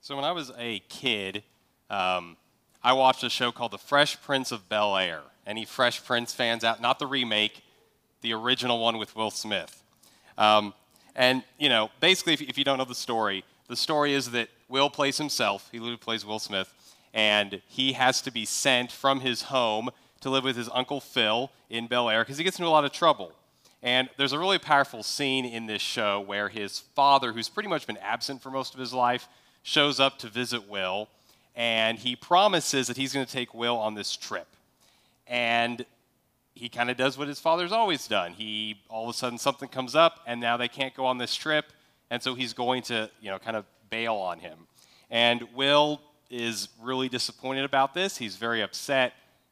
So when I was a kid, I watched a show called The Fresh Prince of Bel-Air. Any Fresh Prince fans out? Not the remake, the original one with Will Smith. And, basically, if you don't know the story is that Will plays himself. He literally plays Will Smith. And he has to be sent from his home to live with his Uncle Phil in Bel-Air because he gets into a lot of trouble. And there's a really powerful scene in this show where his father, who's pretty much been absent for most of his life, shows up to visit Will, and he promises that he's going to take Will on this trip. And he kind of does what his father's always done. All of a sudden something comes up, and now they can't go on this trip, and so he's going to, kind of bail on him. And Will is really disappointed about this. He's very upset.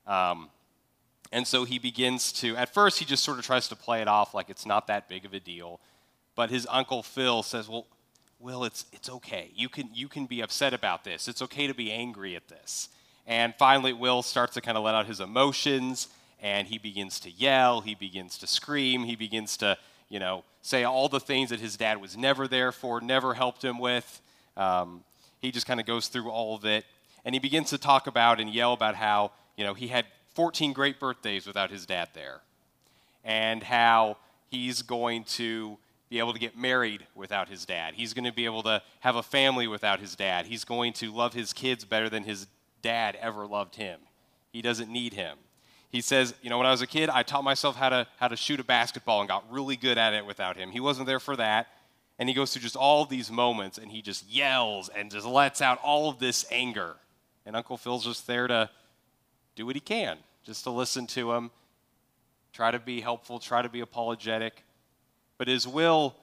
And so he begins to, at first he just sort of tries to play it off like it's not that big of a deal. But his Uncle Phil says, well, Will, it's okay. You can be upset about this. It's okay to be angry at this. And finally, Will starts to kind of let out his emotions, and he begins to yell, he begins to scream, he begins to, say all the things that his dad was never there for, never helped him with. He just kind of goes through all of it, and he begins to talk about and yell about how, he had 14 great birthdays without his dad there, and how he's going to be able to get married without his dad. He's going to be able to have a family without his dad. He's going to love his kids better than his dad ever loved him. He doesn't need him. He says, when I was a kid, I taught myself how to shoot a basketball and got really good at it without him. He wasn't there for that. And he goes through just all of these moments, and he just yells and just lets out all of this anger. And Uncle Phil's just there to do what he can, just to listen to him, try to be helpful, try to be apologetic. But as Will,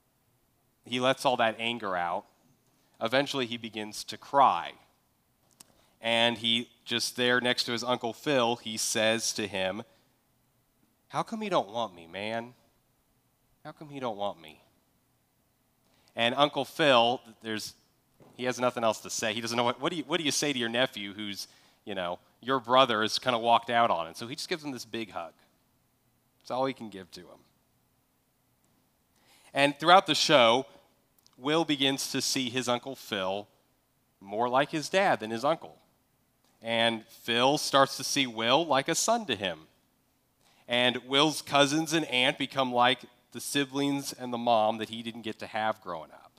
he lets all that anger out. Eventually, he begins to cry. And he, just there next to his Uncle Phil, he says to him, "How come you don't want me, man? How come you don't want me?" And Uncle Phil, he has nothing else to say. He doesn't know what do you say to your nephew who's, your brother has kind of walked out on it. So he just gives him this big hug. That's all he can give to him. And throughout the show, Will begins to see his Uncle Phil more like his dad than his uncle. And Phil starts to see Will like a son to him. And Will's cousins and aunt become like the siblings and the mom that he didn't get to have growing up.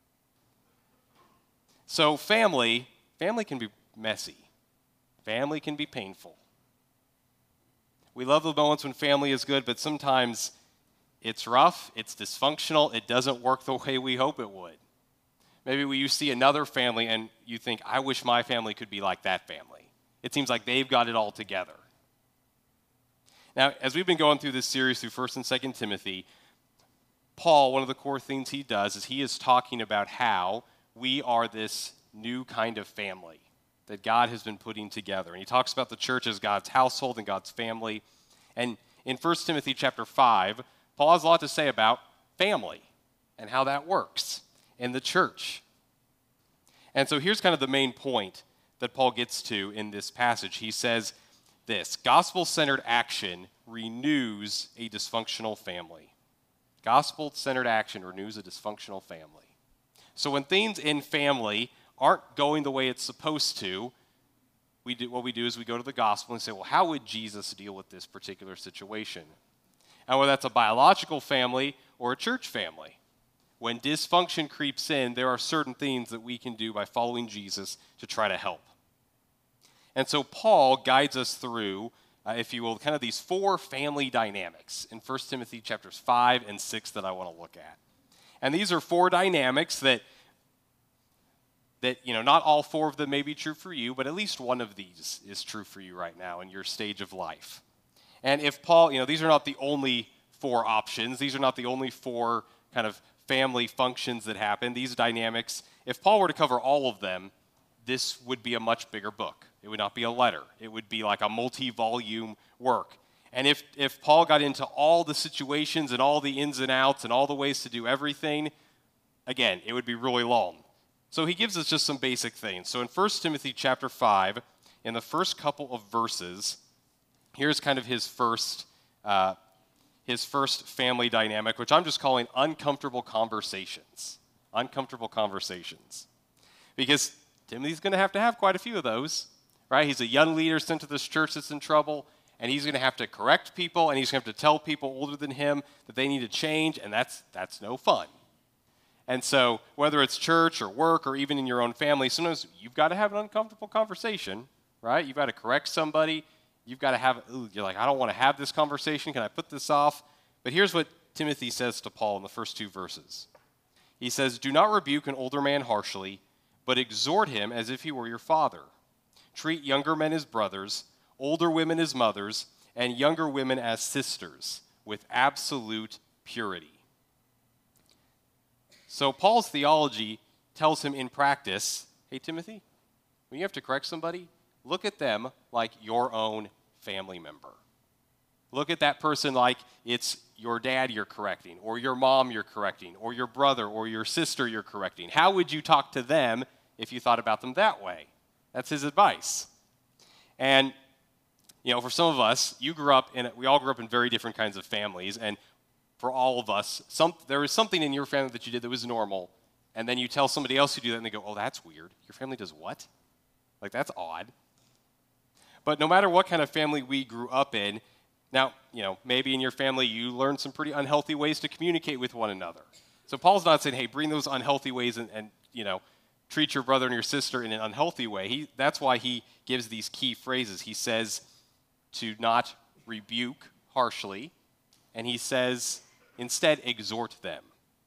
So family can be messy. Family can be painful. We love the moments when family is good, but sometimes it's rough, it's dysfunctional, it doesn't work the way we hope it would. Maybe you see another family and you think, I wish my family could be like that family. It seems like they've got it all together. Now, as we've been going through this series through 1st and 2nd Timothy, Paul, one of the core things he does is he is talking about how we are this new kind of family that God has been putting together. And he talks about the church as God's household and God's family. And in 1 Timothy chapter 5, Paul has a lot to say about family and how that works in the church. And so here's kind of the main point that Paul gets to in this passage. He says this: gospel-centered action renews a dysfunctional family. Gospel-centered action renews a dysfunctional family. So when things in family aren't going the way it's supposed to, what we do is we go to the gospel and say, well, how would Jesus deal with this particular situation? And whether that's a biological family or a church family, when dysfunction creeps in, there are certain things that we can do by following Jesus to try to help. And so Paul guides us through, if you will, kind of these 4 family dynamics in 1 Timothy chapters 5 and 6 that I want to look at. And these are 4 dynamics that not all 4 of them may be true for you, but at least one of these is true for you right now in your stage of life. And if Paul, these are not the only 4 options. These are not the only 4 kind of family functions that happen. These dynamics, if Paul were to cover all of them, this would be a much bigger book. It would not be a letter. It would be like a multi-volume work. And if Paul got into all the situations and all the ins and outs and all the ways to do everything, again, it would be really long. So he gives us just some basic things. So in 1 Timothy chapter 5, in the first couple of verses, here's kind of his first family dynamic, which I'm just calling uncomfortable conversations. Uncomfortable conversations. because Timothy's going to have quite a few of those, right? He's a young leader sent to this church that's in trouble, and he's going to have to correct people, and he's going to have to tell people older than him that they need to change, and that's no fun. And so whether it's church or work or even in your own family, sometimes you've got to have an uncomfortable conversation, right? You've got to correct somebody. You've got to have, you're like, I don't want to have this conversation. Can I put this off? But here's what Timothy says to Paul in the first 2 verses. He says, do not rebuke an older man harshly, but exhort him as if he were your father. Treat younger men as brothers, older women as mothers, and younger women as sisters, with absolute purity. So Paul's theology tells him in practice, hey, Timothy, when you have to correct somebody, look at them like your own family member. Look at that person like it's your dad you're correcting, or your mom you're correcting, or your brother or your sister you're correcting. How would you talk to them if you thought about them that way? That's his advice. And, for some of us, we all grew up in very different kinds of families, and for all of us, there was something in your family that you did that was normal, and then you tell somebody else who do that, and they go, oh, that's weird. Your family does what? Like, that's odd. But no matter what kind of family we grew up in, now, maybe in your family you learned some pretty unhealthy ways to communicate with one another. So Paul's not saying, hey, bring those unhealthy ways and treat your brother and your sister in an unhealthy way. That's why he gives these key phrases. He says to not rebuke harshly, and he says, instead, exhort them.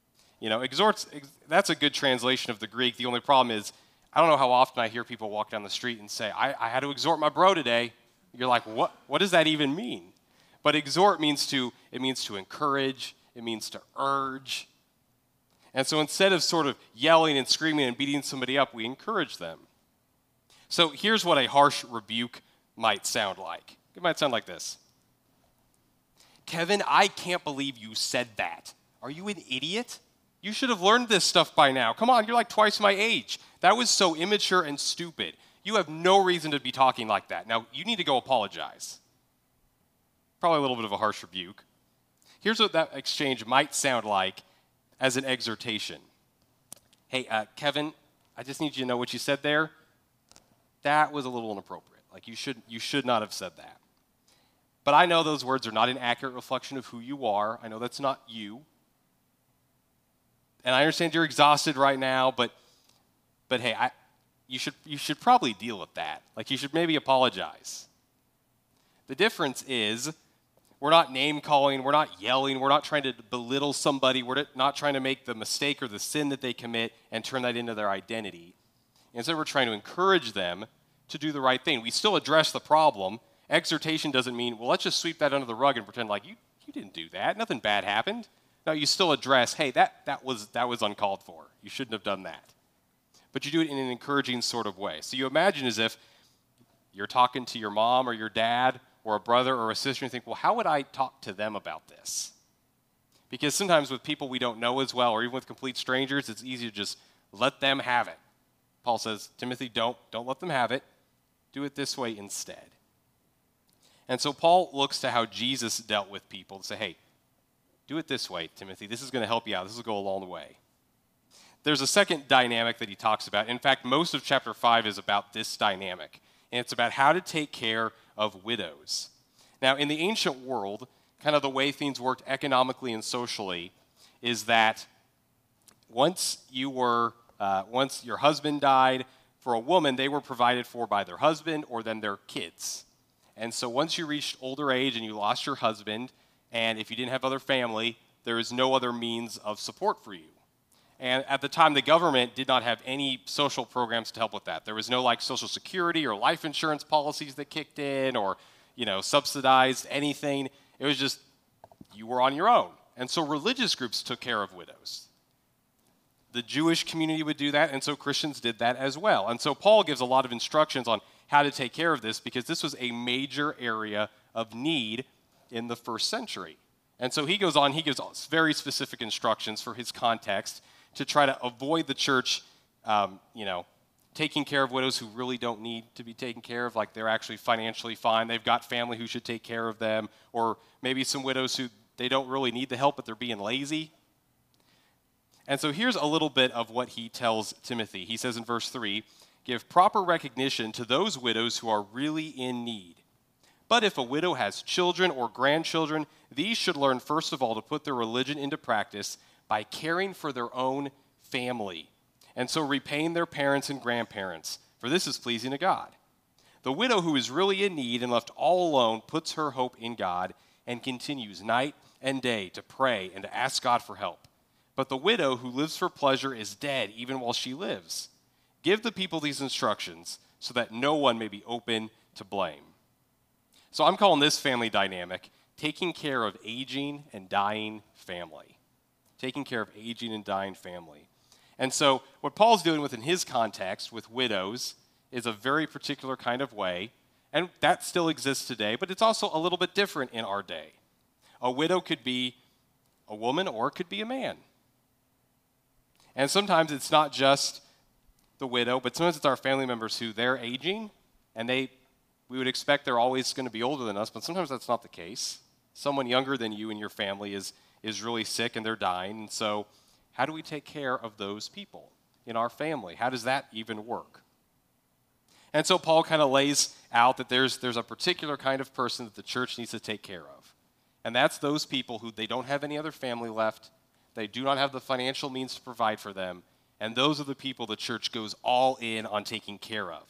That's a good translation of the Greek. The only problem is, I don't know how often I hear people walk down the street and say, I had to exhort my bro today. You're like, what does that even mean? But exhort means to encourage, it means to urge. And so instead of sort of yelling and screaming and beating somebody up, we encourage them. So here's what a harsh rebuke might sound like. It might sound like this. Kevin, I can't believe you said that. Are you an idiot? You should have learned this stuff by now. Come on, you're like twice my age. That was so immature and stupid. You have no reason to be talking like that. Now, you need to go apologize. Probably a little bit of a harsh rebuke. Here's what that exchange might sound like as an exhortation. Hey, Kevin, I just need you to know what you said there. That was a little inappropriate. Like, you should not have said that. But I know those words are not an accurate reflection of who you are. I know that's not you. And I understand you're exhausted right now, but hey, you should probably deal with that. Like, you should maybe apologize. The difference is we're not name-calling, we're not yelling, we're not trying to belittle somebody, we're not trying to make the mistake or the sin that they commit and turn that into their identity. Instead, we're trying to encourage them to do the right thing. We still address the problem. Exhortation doesn't mean, well, let's just sweep that under the rug and pretend like you didn't do that. Nothing bad happened. No, you still address, hey, that was uncalled for. You shouldn't have done that. But you do it in an encouraging sort of way. So you imagine as if you're talking to your mom or your dad or a brother or a sister and you think, well, how would I talk to them about this? Because sometimes with people we don't know as well, or even with complete strangers, it's easy to just let them have it. Paul says, Timothy, don't let them have it. Do it this way instead. And so Paul looks to how Jesus dealt with people to say, hey, do it this way, Timothy. This is going to help you out. This will go a long way. There's a second dynamic that he talks about. In fact, most of chapter 5 is about this dynamic. And it's about how to take care of widows. Now, in the ancient world, kind of the way things worked economically and socially is that once your husband died, for a woman, they were provided for by their husband or then their kids. And so once you reached older age and you lost your husband, and if you didn't have other family, there is no other means of support for you. And at the time, the government did not have any social programs to help with that. There was no like Social Security or life insurance policies that kicked in or, subsidized anything. It was just you were on your own. And so religious groups took care of widows. The Jewish community would do that, and so Christians did that as well. And so Paul gives a lot of instructions on how to take care of this because this was a major area of need in the first century. And so he gives very specific instructions for his context to try to avoid the church, taking care of widows who really don't need to be taken care of, like they're actually financially fine, they've got family who should take care of them, or maybe some widows who they don't really need the help, but they're being lazy. And so here's a little bit of what he tells Timothy. He says in verse 3, give proper recognition to those widows who are really in need. But if a widow has children or grandchildren, these should learn first of all to put their religion into practice by caring for their own family, and so repaying their parents and grandparents, for this is pleasing to God. The widow who is really in need and left all alone puts her hope in God and continues night and day to pray and to ask God for help. But the widow who lives for pleasure is dead even while she lives. Give the people these instructions so that no one may be open to blame. So I'm calling this family dynamic taking care of aging and dying family. Taking care of aging and dying family. And so what Paul's doing within his context with widows is a very particular kind of way, and that still exists today, but it's also a little bit different in our day. A widow could be a woman or it could be a man. And sometimes it's not just the widow, but sometimes it's our family members who they're aging, and we would expect they're always going to be older than us, but sometimes that's not the case. Someone younger than you in your family is really sick and they're dying, and so how do we take care of those people in our family? How does that even work? And so Paul kind of lays out that there's a particular kind of person that the church needs to take care of, and that's those people who they don't have any other family left, they do not have the financial means to provide for them, and those are the people the church goes all in on taking care of.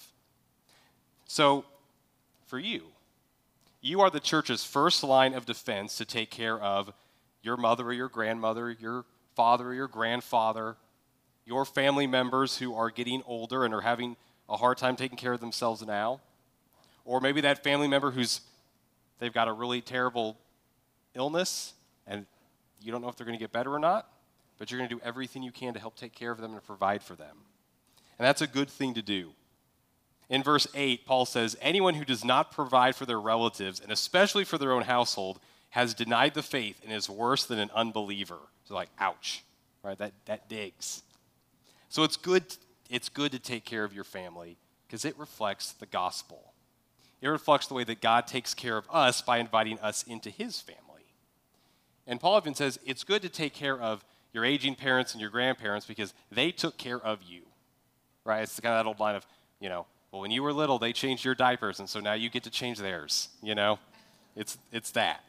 So for you are the church's first line of defense to take care of your mother or your grandmother, your father or your grandfather, your family members who are getting older and are having a hard time taking care of themselves now, or maybe that family member they've got a really terrible illness and you don't know if they're going to get better or not, but you're going to do everything you can to help take care of them and provide for them. And that's a good thing to do. In verse 8, Paul says, anyone who does not provide for their relatives, and especially for their own household, has denied the faith and is worse than an unbeliever. So like, ouch, right? That digs. So it's good to take care of your family because it reflects the gospel. It reflects the way that God takes care of us by inviting us into his family. And Paul even says it's good to take care of your aging parents and your grandparents because they took care of you, right? It's kind of that old line of, well, when you were little, they changed your diapers, and so now you get to change theirs, It's that.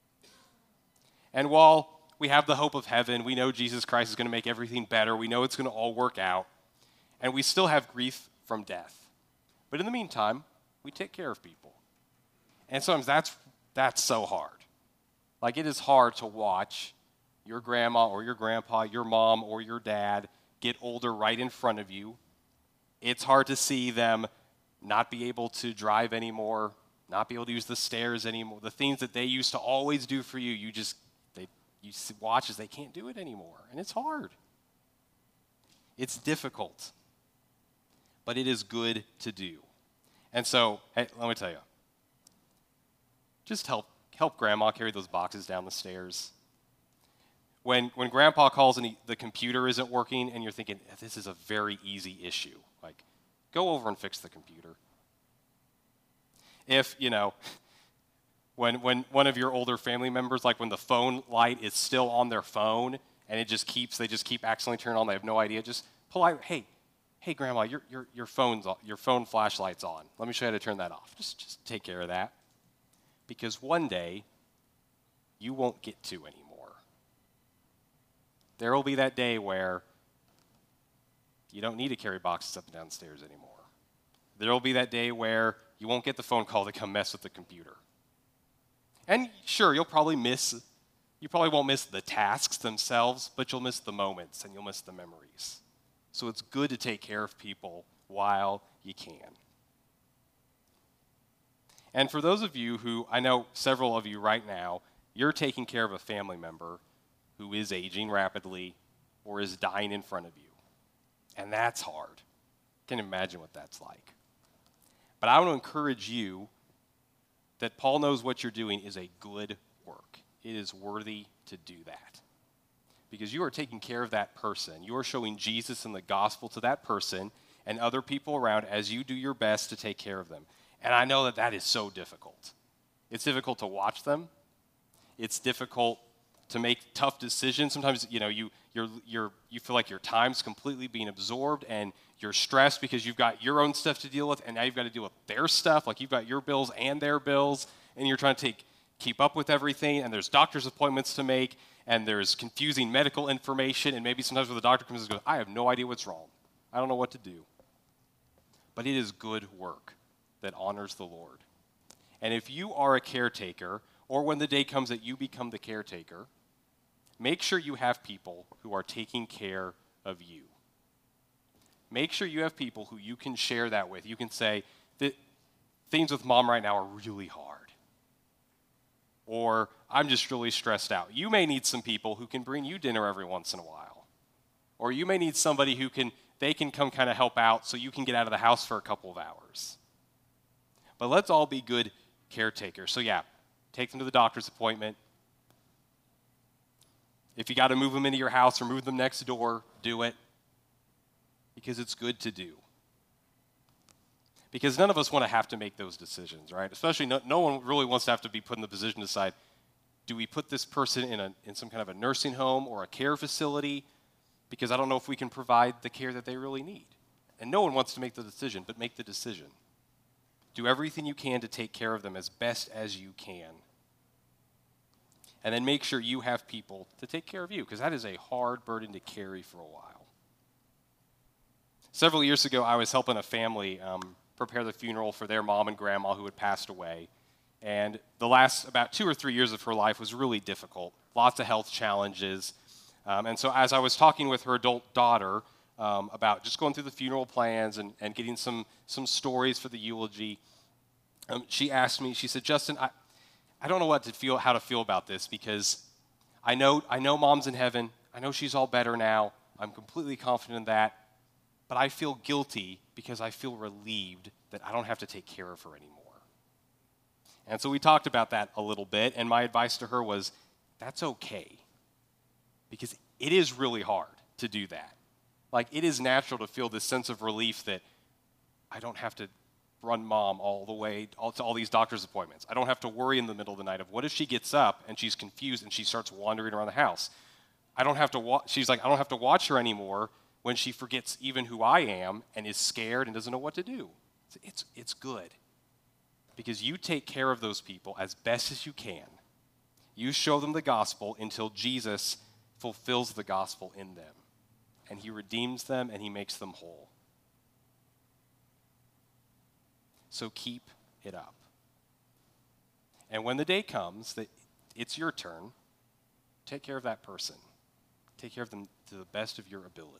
And while we have the hope of heaven, we know Jesus Christ is going to make everything better, we know it's going to all work out, and we still have grief from death. But in the meantime, we take care of people. And sometimes that's so hard. Like, it is hard to watch your grandma or your grandpa, your mom or your dad get older right in front of you. It's hard to see them not be able to drive anymore, not be able to use the stairs anymore. The things that they used to always do for you, you watch as they can't do it anymore. And it's hard. It's difficult. But it is good to do. And so, hey, let me tell you, just help grandma carry those boxes down the stairs. When grandpa calls and the computer isn't working and you're thinking, this is a very easy issue, like, go over and fix the computer. If, when one of your older family members, like when the phone light is still on their phone and they just keep accidentally turning on, they have no idea, just polite, hey grandma, your phone flashlight's on. Let me show you how to turn that off. Just take care of that. Because one day, you won't get to anymore. There will be that day where you don't need to carry boxes up and down the stairs anymore. There will be that day where you won't get the phone call to come mess with the computer. And sure, you probably won't miss the tasks themselves, but you'll miss the moments and you'll miss the memories. So it's good to take care of people while you can. And for those of you who, I know several of you right now, you're taking care of a family member who is aging rapidly or is dying in front of you. And that's hard. Can't imagine what that's like. But I want to encourage you that Paul knows what you're doing is a good work. It is worthy to do that. Because you are taking care of that person. You are showing Jesus and the gospel to that person and other people around as you do your best to take care of them. And I know that is so difficult. It's difficult to watch them. It's difficult to make tough decisions. Sometimes, you feel like your time's completely being absorbed and you're stressed because you've got your own stuff to deal with and now you've got to deal with their stuff. Like you've got your bills and their bills and you're trying to keep up with everything, and there's doctor's appointments to make and there's confusing medical information, and maybe sometimes when the doctor comes and goes, I have no idea what's wrong. I don't know what to do. But it is good work that honors the Lord. And if you are a caretaker, or when the day comes that you become the caretaker, make sure you have people who are taking care of you. Make sure you have people who you can share that with. You can say, things with mom right now are really hard. Or I'm just really stressed out. You may need some people who can bring you dinner every once in a while. Or you may need somebody who can come kind of help out so you can get out of the house for a couple of hours. But let's all be good caretakers. So yeah, take them to the doctor's appointment. If you got to move them into your house or move them next door, do it. Because it's good to do. Because none of us want to have to make those decisions, right? Especially no one really wants to have to be put in the position to decide, do we put this person in some kind of a nursing home or a care facility? Because I don't know if we can provide the care that they really need. And no one wants to make the decision, but make the decision. Do everything you can to take care of them as best as you can. And then make sure you have people to take care of you, because that is a hard burden to carry for a while. Several years ago, I was helping a family prepare the funeral for their mom and grandma who had passed away. And the last about 2 or 3 years of her life was really difficult. Lots of health challenges. And so as I was talking with her adult daughter about just going through the funeral plans and getting some stories for the eulogy, she asked me, she said, Justin, I don't know how to feel about this, because I know mom's in heaven. I know she's all better now. I'm completely confident in that. But I feel guilty because I feel relieved that I don't have to take care of her anymore. And so we talked about that a little bit, and my advice to her was, that's okay. Because it is really hard to do that. Like, it is natural to feel this sense of relief that I don't have to run mom all the way to all these doctor's appointments. I don't have to worry in the middle of the night of what if she gets up and she's confused and she starts wandering around the house. She's like, I don't have to watch her anymore when she forgets even who I am and is scared and doesn't know what to do. It's good. Because you take care of those people as best as you can. You show them the gospel until Jesus fulfills the gospel in them. And he redeems them and he makes them whole. So keep it up. And when the day comes that it's your turn, take care of that person. Take care of them to the best of your ability.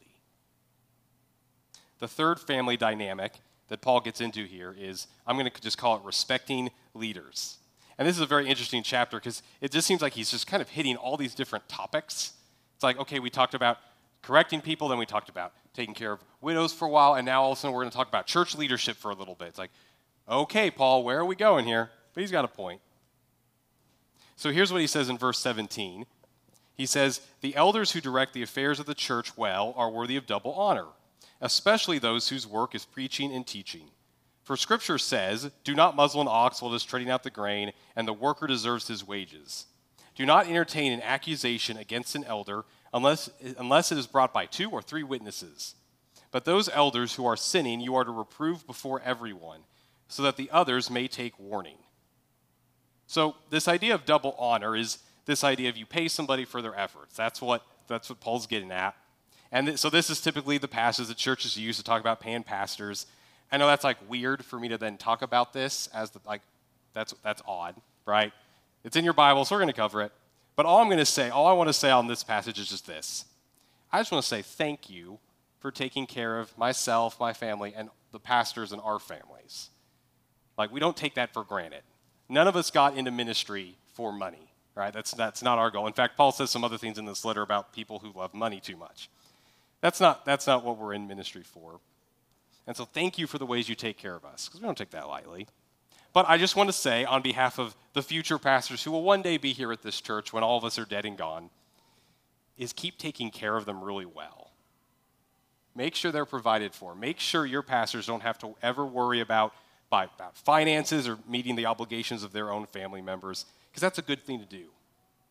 The third family dynamic that Paul gets into here is, I'm going to just call it respecting leaders. And this is a very interesting chapter because it just seems like he's just kind of hitting all these different topics. It's like, okay, we talked about correcting people, then we talked about taking care of widows for a while, and now all of a sudden we're going to talk about church leadership for a little bit. It's like, okay, Paul, where are we going here? But he's got a point. So here's what he says in verse 17. He says, the elders who direct the affairs of the church well are worthy of double honor, especially those whose work is preaching and teaching. For Scripture says, do not muzzle an ox while it is treading out the grain, and the worker deserves his wages. Do not entertain an accusation against an elder unless it is brought by 2 or 3 witnesses. But those elders who are sinning you are to reprove before everyone, so that the others may take warning. So this idea of double honor is this idea of you pay somebody for their efforts. That's what Paul's getting at. And so this is typically the passage that churches use to talk about paying pastors. I know that's like weird for me to then talk about this as that's odd, right? It's in your Bible, so we're going to cover it. But all I want to say on this passage is just this. I just want to say thank you for taking care of myself, my family, and the pastors in our families. Like, we don't take that for granted. None of us got into ministry for money, right? That's not our goal. In fact, Paul says some other things in this letter about people who love money too much. That's not what we're in ministry for. And so thank you for the ways you take care of us, because we don't take that lightly. But I just want to say, on behalf of the future pastors who will one day be here at this church when all of us are dead and gone, is keep taking care of them really well. Make sure they're provided for. Make sure your pastors don't have to ever worry about finances or meeting the obligations of their own family members, because that's a good thing to do.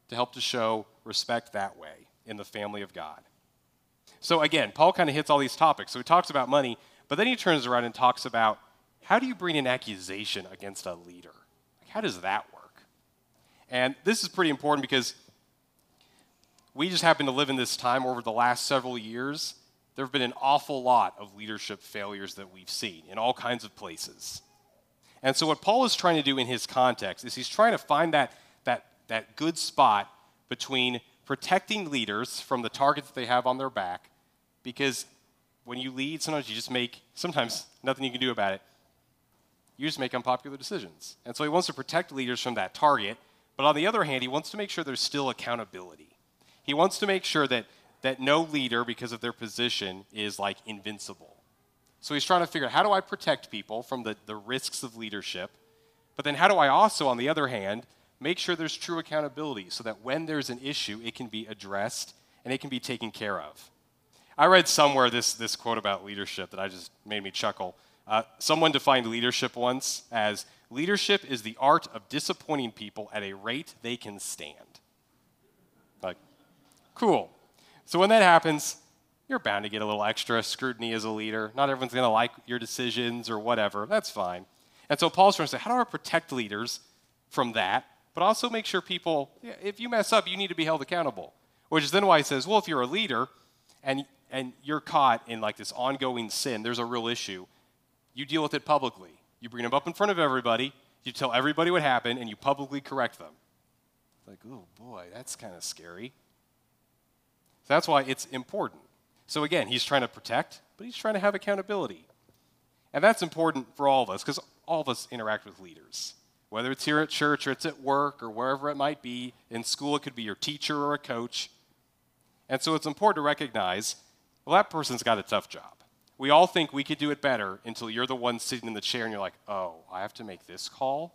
to help to show respect that way in the family of God. So again, Paul kind of hits all these topics. So he talks about money, but then he turns around and talks about how do you bring an accusation against a leader? Like, how does that work? And this is pretty important because we just happen to live in this time where over the last several years, there have been an awful lot of leadership failures that we've seen in all kinds of places. And so what Paul is trying to do in his context is he's trying to find that good spot between protecting leaders from the targets that they have on their back, because when you lead, sometimes nothing you can do about it. You just make unpopular decisions. And so he wants to protect leaders from that target, but on the other hand, he wants to make sure there's still accountability. He wants to make sure that no leader, because of their position, is like invincible. So he's trying to figure out, how do I protect people from the risks of leadership? But then how do I also, on the other hand, make sure there's true accountability so that when there's an issue, it can be addressed and it can be taken care of. I read somewhere this quote about leadership that just made me chuckle. Someone defined leadership once as, leadership is the art of disappointing people at a rate they can stand. Like, cool. So when that happens, you're bound to get a little extra scrutiny as a leader. Not everyone's going to like your decisions or whatever. That's fine. And so Paul's trying to say, how do I protect leaders from that, but also make sure people, if you mess up, you need to be held accountable. Which is then why he says, well, if you're a leader and you're caught in like this ongoing sin, there's a real issue, you deal with it publicly. You bring them up in front of everybody, you tell everybody what happened, and you publicly correct them. Like, oh boy, that's kind of scary. So that's why it's important. So again, he's trying to protect, but he's trying to have accountability. And that's important for all of us, because all of us interact with leaders. Whether it's here at church or it's at work or wherever it might be, in school it could be your teacher or a coach. And so it's important to recognize, well, that person's got a tough job. We all think we could do it better until you're the one sitting in the chair and you're like, oh, I have to make this call?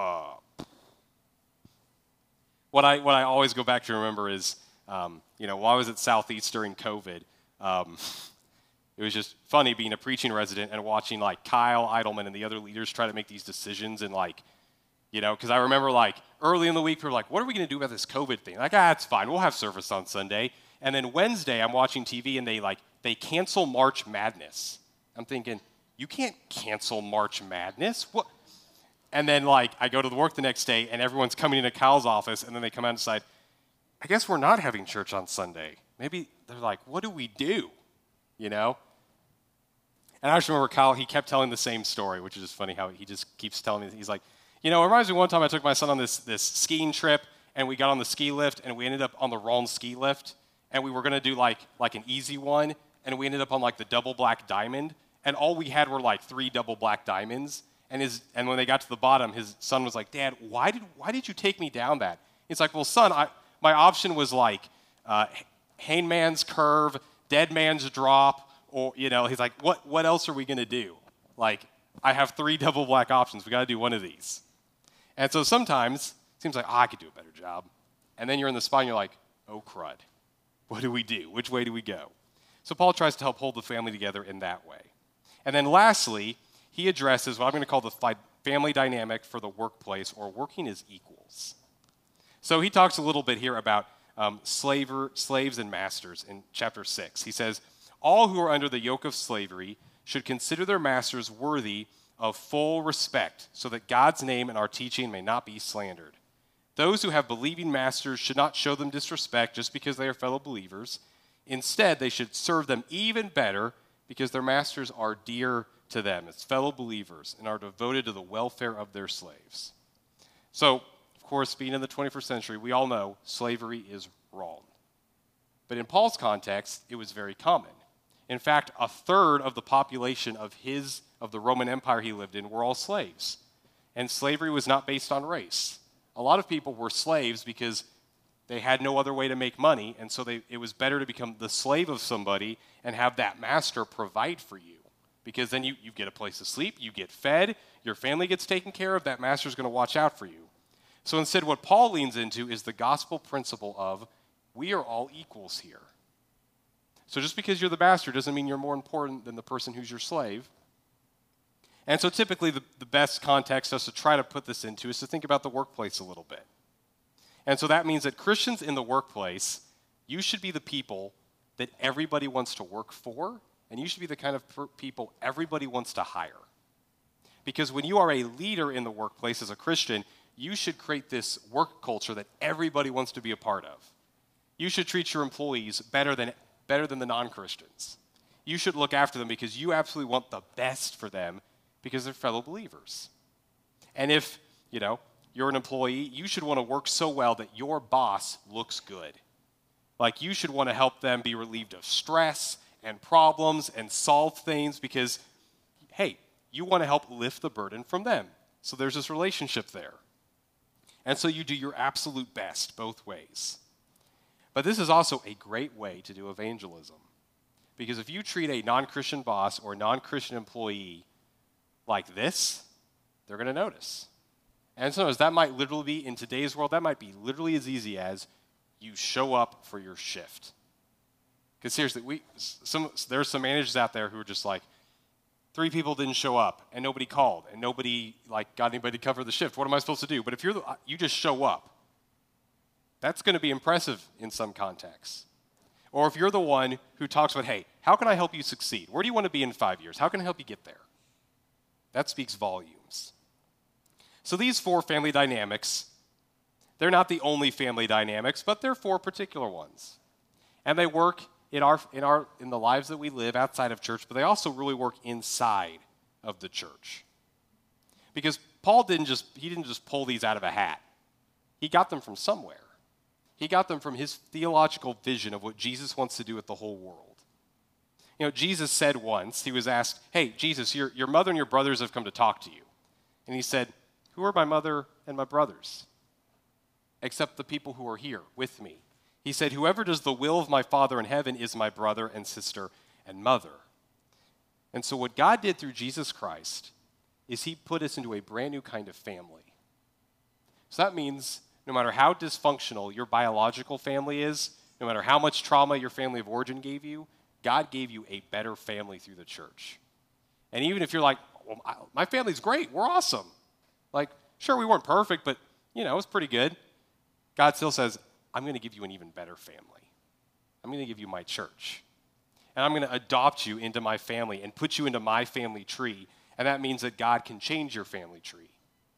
What I always go back to remember is, while I was at Southeast during COVID, it was just funny being a preaching resident and watching like Kyle Idleman and the other leaders try to make these decisions and because I remember like early in the week, we were like, what are we going to do about this COVID thing? Like, it's fine. We'll have service on Sunday. And then Wednesday, I'm watching TV and they cancel March Madness. I'm thinking, you can't cancel March Madness. What? And then I go to the work the next day and everyone's coming into Kyle's office and then they come out and decide, I guess we're not having church on Sunday. Maybe they're like, what do we do? And I just remember Kyle, he kept telling the same story, which is just funny how he just keeps telling me. He's like, it reminds me one time I took my son on this skiing trip, and we got on the ski lift, and we ended up on the wrong ski lift, and we were going to do like an easy one, and we ended up on the double black diamond, and all we had were 3 double black diamonds, and when they got to the bottom, his son was like, Dad, why did you take me down that? He's like, well, son, my option was hangman's curve, dead man's drop, or, he's like, what else are we going to do? I have 3 double black options. We got to do one of these. And so sometimes it seems like, I could do a better job. And then you're in the spot and you're like, oh, crud. What do we do? Which way do we go? So Paul tries to help hold the family together in that way. And then lastly, he addresses what I'm going to call the family dynamic for the workplace, or working as equals. So he talks a little bit here about slaves and masters in chapter 6. He says, all who are under the yoke of slavery should consider their masters worthy of full respect, so that God's name and our teaching may not be slandered. Those who have believing masters should not show them disrespect just because they are fellow believers. Instead, they should serve them even better because their masters are dear to them as fellow believers and are devoted to the welfare of their slaves. So, of course, being in the 21st century, we all know slavery is wrong. But in Paul's context, it was very common. In fact, a third of the population of the Roman Empire he lived in were all slaves. And slavery was not based on race. A lot of people were slaves because they had no other way to make money, and so it was better to become the slave of somebody and have that master provide for you. Because then you get a place to sleep, you get fed, your family gets taken care of, that master's going to watch out for you. So instead, what Paul leans into is the gospel principle of, we are all equals here. So just because you're the master doesn't mean you're more important than the person who's your slave. And so typically the best context us to try to put this into is to think about the workplace a little bit. And so that means that Christians in the workplace, you should be the people that everybody wants to work for, and you should be the kind of people everybody wants to hire. Because when you are a leader in the workplace as a Christian, you should create this work culture that everybody wants to be a part of. You should treat your employees better than the non-Christians. You should look after them because you absolutely want the best for them because they're fellow believers. And if, you're an employee, you should want to work so well that your boss looks good. Like, you should want to help them be relieved of stress and problems and solve things because, hey, you want to help lift the burden from them. So there's this relationship there. And so you do your absolute best both ways. But this is also a great way to do evangelism. Because if you treat a non-Christian boss or a non-Christian employee like this, they're going to notice. And sometimes that might literally be, in today's world, that might be literally as easy as you show up for your shift. Because seriously, there's some managers out there who are just like, 3 people didn't show up, and nobody called, and nobody got anybody to cover the shift. What am I supposed to do? But if you just show up, that's going to be impressive in some contexts. Or if you're the one who talks about, hey, how can I help you succeed? Where do you want to be in 5 years? How can I help you get there? That speaks volumes. So these 4 family dynamics, they're not the only family dynamics, but they're 4 particular ones. And they work in the lives that we live outside of church, but they also really work inside of the church. Because Paul didn't just pull these out of a hat. He got them from somewhere. He got them from his theological vision of what Jesus wants to do with the whole world. Jesus said once, he was asked, hey, Jesus, your mother and your brothers have come to talk to you. And he said, who are my mother and my brothers? Except the people who are here with me. He said, whoever does the will of my Father in heaven is my brother and sister and mother. And so what God did through Jesus Christ is he put us into a brand new kind of family. So that means no matter how dysfunctional your biological family is, no matter how much trauma your family of origin gave you, God gave you a better family through the church. And even if you're like, well, my family's great, we're awesome. Sure, we weren't perfect, but, it was pretty good. God still says, I'm going to give you an even better family. I'm going to give you my church. And I'm going to adopt you into my family and put you into my family tree. And that means that God can change your family tree.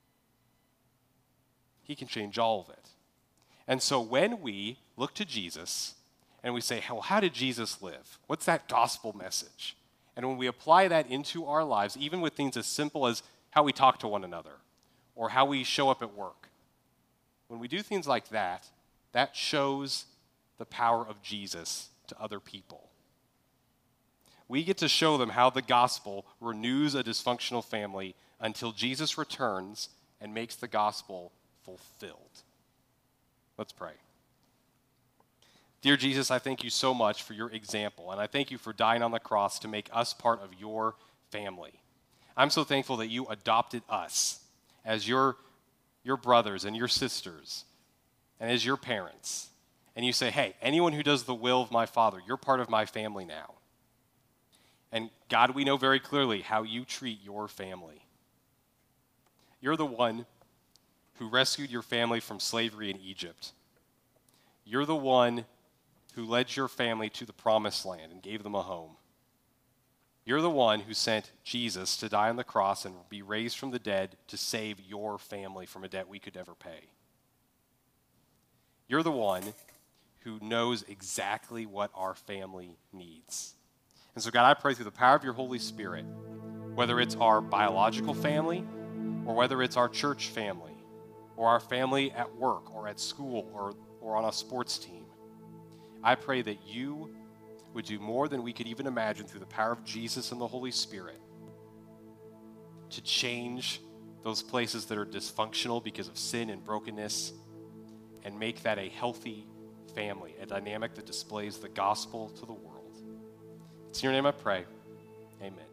He can change all of it. And so when we look to Jesus and we say, well, how did Jesus live? What's that gospel message? And when we apply that into our lives, even with things as simple as how we talk to one another or how we show up at work, when we do things like that, that shows the power of Jesus to other people. We get to show them how the gospel renews a dysfunctional family until Jesus returns and makes the gospel fulfilled. Let's pray. Dear Jesus, I thank you so much for your example, and I thank you for dying on the cross to make us part of your family. I'm so thankful that you adopted us as your brothers and your sisters and as your parents. And you say, hey, anyone who does the will of my Father, you're part of my family now. And God, we know very clearly how you treat your family. You're the one who rescued your family from slavery in Egypt. You're the one who led your family to the promised land and gave them a home. You're the one who sent Jesus to die on the cross and be raised from the dead to save your family from a debt we could never pay. You're the one who knows exactly what our family needs. And so, God, I pray through the power of your Holy Spirit, whether it's our biological family or whether it's our church family or our family at work or at school or on a sports team, I pray that you would do more than we could even imagine through the power of Jesus and the Holy Spirit to change those places that are dysfunctional because of sin and brokenness and make that a healthy family, a dynamic that displays the gospel to the world. It's in your name I pray. Amen.